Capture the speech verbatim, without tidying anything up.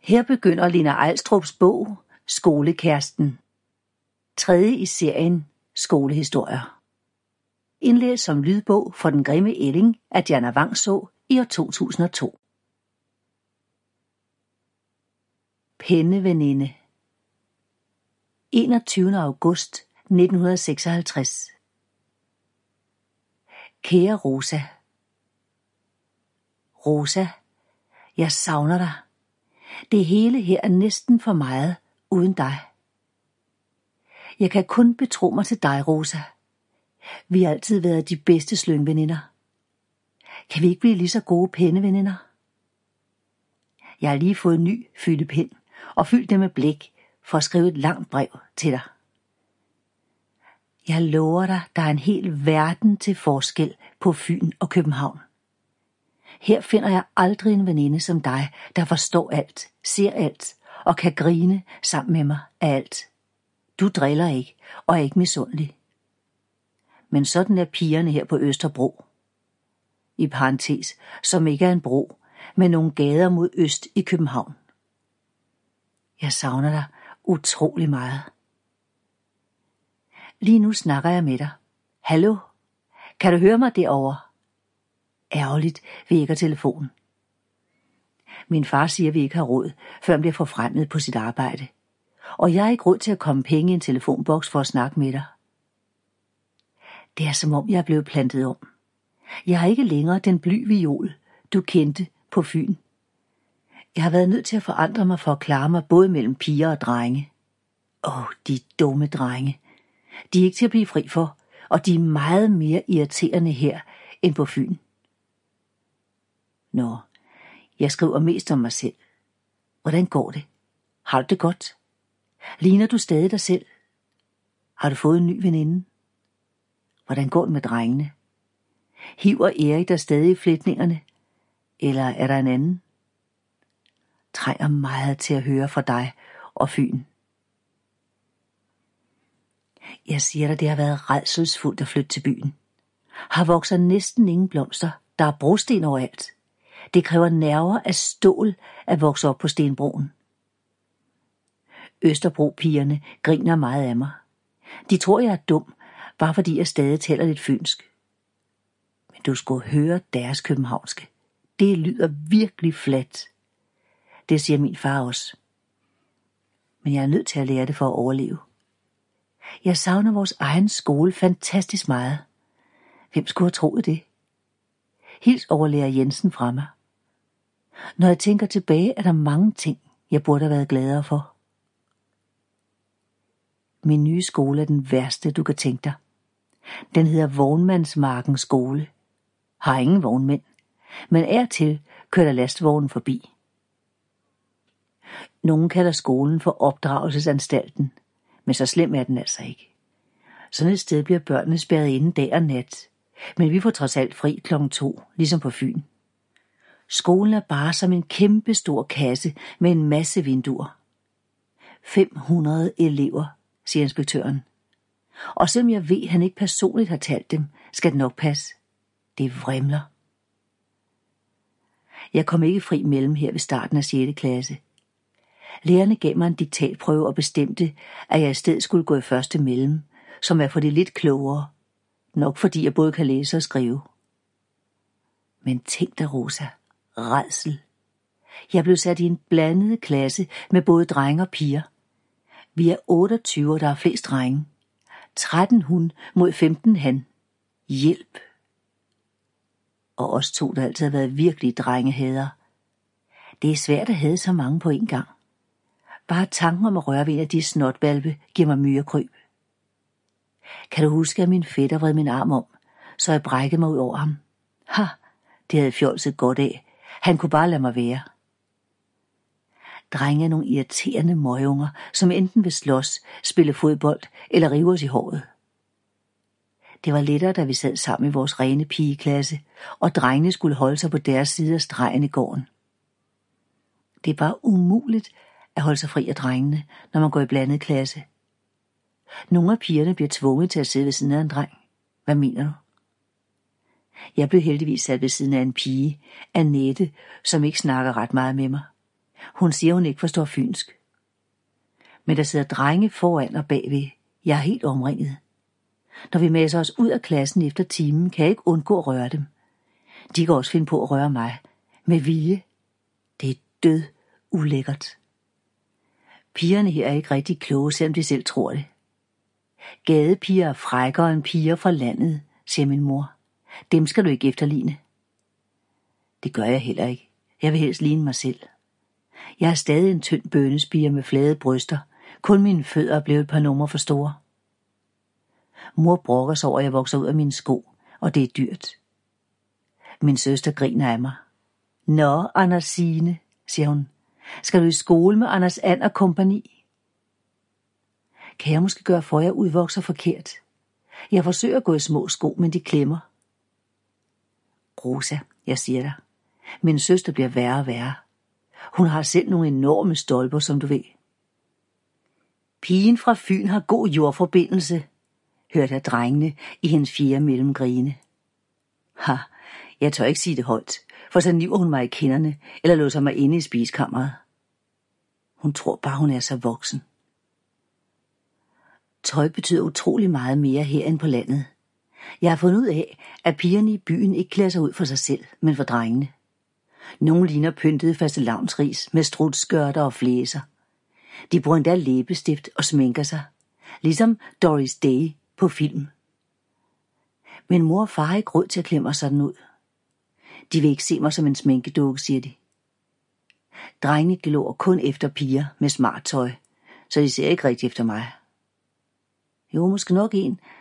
Her begynder Lena Ejlstrups bog Skolekæresten. Tredje i serien Skolehistorier. Indlæst som lydbog for Den grimme ælling af Diana Vangså i år to tusind og to. Penneveninde. enogtyvende august nitten seksoghalvtreds. Kære Rosa. Rosa, jeg savner dig. Det hele her er næsten for meget uden dig. Jeg kan kun betro mig til dig, Rosa. Vi har altid været de bedste slyngveninder. Kan vi ikke blive lige så gode penneveninder? Jeg har lige fået en ny fyldepind og fyldt det med blæk for at skrive et langt brev til dig. Jeg lover dig, der er en hel verden til forskel på Fyn og København. Her finder jeg aldrig en veninde som dig, der forstår alt, ser alt og kan grine sammen med mig af alt. Du driller ikke og er ikke misundelig. Men sådan er pigerne her på Østerbro. I parentes, som ikke er en bro, men nogle gader mod øst i København. Jeg savner dig utrolig meget. Lige nu snakker jeg med dig. Hallo? Kan du høre mig derovre? Ærgerligt vækker telefonen. Min far siger, at vi ikke har råd, før han bliver forfremmet på sit arbejde. Og jeg har ikke råd til at komme penge i en telefonboks for at snakke med dig. Det er som om jeg er blevet plantet om. Jeg har ikke længere den bly viol, du kendte på Fyn. Jeg har været nødt til at forandre mig for at klare mig både mellem piger og drenge. Åh, de dumme drenge. De er ikke til at blive fri for, og de er meget mere irriterende her end på Fyn. Nå, jeg skriver mest om mig selv. Hvordan går det? Har du det godt? Ligner du stadig dig selv? Har du fået en ny veninde? Hvordan går det med drengene? Hiver Erik der stadig i flætningerne? Eller er der en anden? Trænger meget til at høre fra dig og Fyn. Jeg siger dig, det har været rædselsfuldt at flytte til byen. Har vokset næsten ingen blomster. Der er brosten overalt. Det kræver nerver af stål at vokse op på stenbroen. Østerbro-pigerne griner meget af mig. De tror, jeg er dum, bare fordi jeg stadig taler lidt fynsk. Men du skulle høre deres københavnske. Det lyder virkelig fladt. Det siger min far også. Men jeg er nødt til at lære det for at overleve. Jeg savner vores egen skole fantastisk meget. Hvem skulle have troet det? Hils overlærer Jensen fra mig. Når jeg tænker tilbage, er der mange ting, jeg burde have været gladere for. Min nye skole er den værste, du kan tænke dig. Den hedder Vognmandsmarkens skole. Har ingen vognmænd, men er til kører der lastvognen forbi. Nogen kalder skolen for opdragelsesanstalten, men så slem er den altså ikke. Sådan et sted bliver børnene spærret inde dag og nat, men vi får trods alt fri klokken to, ligesom på Fyn. Skolen er bare som en kæmpe stor kasse med en masse vinduer. fem hundrede elever, siger inspektøren. Og selvom jeg ved, at han ikke personligt har talt dem, skal det nok passe. Det vrimler. Jeg kom ikke fri mellem her ved starten af sjette klasse. Lærerne gav mig en diktatprøve og bestemte, at jeg i stedet skulle gå i første mellem, som er for det lidt klogere. Nok fordi jeg både kan læse og skrive. Men tænk dig, Rosa. Rædsel. Jeg blev sat i en blandet klasse med både drenge og piger. Vi er otteogtyve, og der er flest drenge. tretten hun mod femten han. Hjælp. Og os to, der altid har været virkelig drengehader. Det er svært at have så mange på en gang. Bare tanken om at røre ved en af de snotvalpe giver mig myrekryb. Kan du huske, at min fætter vred min arm om, så jeg brækkede mig ud over ham? Ha, det havde fjolset godt af. Han kunne bare lade mig være. Drenge er nogle irriterende møgunger, som enten vil slås, spille fodbold eller rive os i håret. Det var lettere, da vi sad sammen i vores rene pigeklasse, og drengene skulle holde sig på deres side af stregen i gården. Det er bare umuligt at holde sig fri af drengene, når man går i blandet klasse. Nogle af pigerne bliver tvunget til at sidde ved siden af en dreng. Hvad mener du? Jeg blev heldigvis sat ved siden af en pige, Annette, som ikke snakker ret meget med mig. Hun siger, hun ikke forstår fynsk. Men der sidder drenge foran og bagved. Jeg er helt omringet. Når vi masser os ud af klassen efter timen, kan jeg ikke undgå at røre dem. De kan også finde på at røre mig. Med vilje. Det er død ulækkert. Pigerne her er ikke rigtig kloge, selvom de selv tror det. Gadepiger er frækkere end piger fra landet, siger min mor. Dem skal du ikke efterligne. Det gør jeg heller ikke. Jeg vil helst ligne mig selv. Jeg er stadig en tynd bønnespiger med flade bryster. Kun mine fødder er blevet et par numre for store. Mor brokker sig over, at jeg vokser ud af mine sko, og det er dyrt. Min søster griner af mig. Nå, Andersine, siger hun. Skal du i skole med Anders And og kompagni? Kan jeg måske gøre for, at jeg udvokser forkert? Jeg forsøger at gå i små sko, men de klemmer. Rosa, jeg siger dig. Min søster bliver værre og værre. Hun har selv nogle enorme stolper, som du ved. Pigen fra Fyn har god jordforbindelse, hørte jeg drengene i hendes fjerde mellemgrine. Ha, jeg tør ikke sige det højt, for så niver hun mig i kinderne, eller låser mig inde i spiskammeret. Hun tror bare, hun er så voksen. Tøj betyder utrolig meget mere her end på landet. Jeg har fundet ud af, at pigerne i byen ikke klæder sig ud for sig selv, men for drengene. Nogle ligner pyntede fastelavnsris med strutskørter og flæser. De bruger endda læbestift og sminker sig, ligesom Doris Day på film. Men mor og far har ikke råd til at klemme mig sådan ud. De vil ikke se mig som en sminkedukke, siger de. Drengene glor kun efter piger med smart tøj, så de ser ikke rigtig efter mig. Jo, måske nok en,